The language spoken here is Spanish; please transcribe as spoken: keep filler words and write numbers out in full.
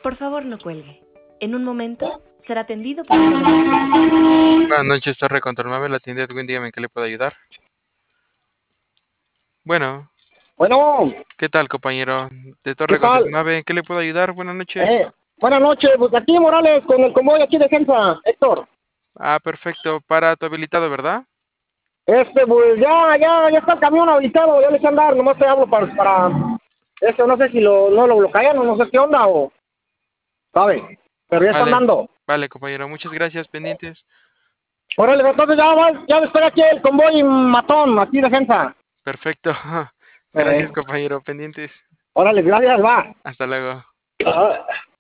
Por favor, no cuelgue. En un momento será atendido por uno de los- Buenas noches, Torre Control nueve, la tienda Edwin, dígame en qué le puedo ayudar. Bueno, Bueno, ¿qué tal, compañero? De ¿qué Torre Control tal? nueve, ¿en qué le puedo ayudar? Buenas noches. Eh, buenas noches, pues aquí Morales con el convoy aquí de Defensa, Héctor. Ah, perfecto, para tu habilitado, ¿verdad? Este, pues ya, ya, ya está el camión habilitado, ya le eché a andar, nomás te hablo para, para, este, no sé si lo, no lo bloquean o no sé qué onda o, ¿sabe? Pero ya está Vale, andando. vale, compañero, muchas gracias, pendientes. Órale, entonces ya va, ya estoy aquí el convoy matón, aquí Defensa. Perfecto. Eh, Gracias, compañero, pendientes. órale, gracias, va. Hasta luego. Ah.